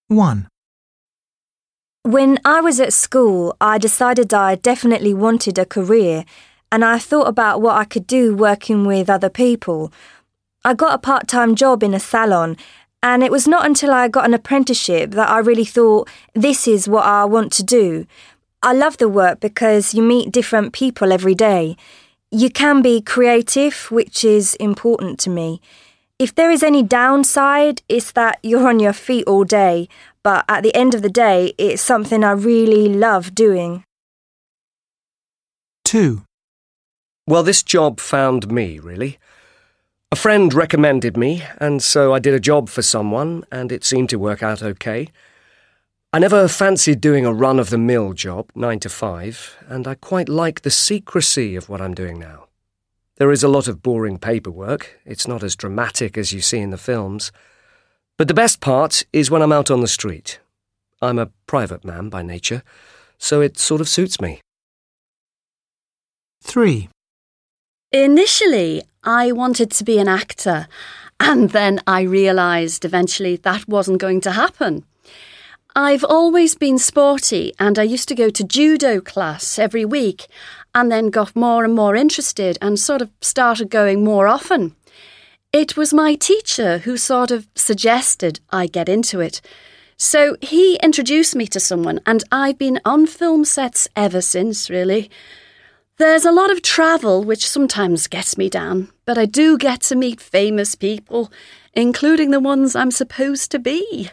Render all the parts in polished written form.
1. When I was at school, I decided I definitely wanted a career, and I thought about what I could do working with other people. I got a part-time job in a salon, and it was not until I got an apprenticeship that I really thought, this is what I want to do. I love the work because you meet different people every day. You can be creative, which is important to me. If there is any downside, it's that you're on your feet all day, but at the end of the day, it's something I really love doing. 2. Well, this job found me, really. A friend recommended me, and so I did a job for someone, and it seemed to work out okay. I never fancied doing a run-of-the-mill job, 9 to 5, and I quite like the secrecy of what I'm doing now. There is a lot of boring paperwork. It's not as dramatic as you see in the films. But the best part is when I'm out on the street. I'm a private man by nature, so it sort of suits me. 3. Initially, I wanted to be an actor, and then I realised eventually that wasn't going to happen. I've always been sporty, and I used to go to judo class every week, and then got more and more interested and sort of started going more often. It was my teacher who sort of suggested I get into it. So he introduced me to someone, and I've been on film sets ever since, really. There's a lot of travel, which sometimes gets me down, but I do get to meet famous people, including the ones I'm supposed to be.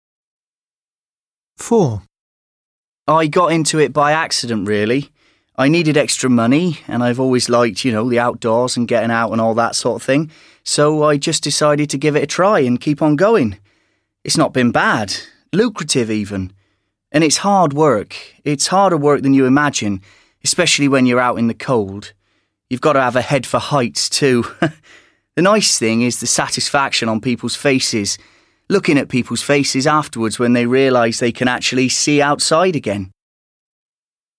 4. I got into it by accident, really. I needed extra money, and I've always liked, the outdoors and getting out and all that sort of thing. So I just decided to give it a try and keep on going. It's not been bad, lucrative even. And it's hard work. It's harder work than you imagine, especially when you're out in the cold. You've got to have a head for heights too. The nice thing is the satisfaction on people's faces, looking at people's faces afterwards when they realise they can actually see outside again.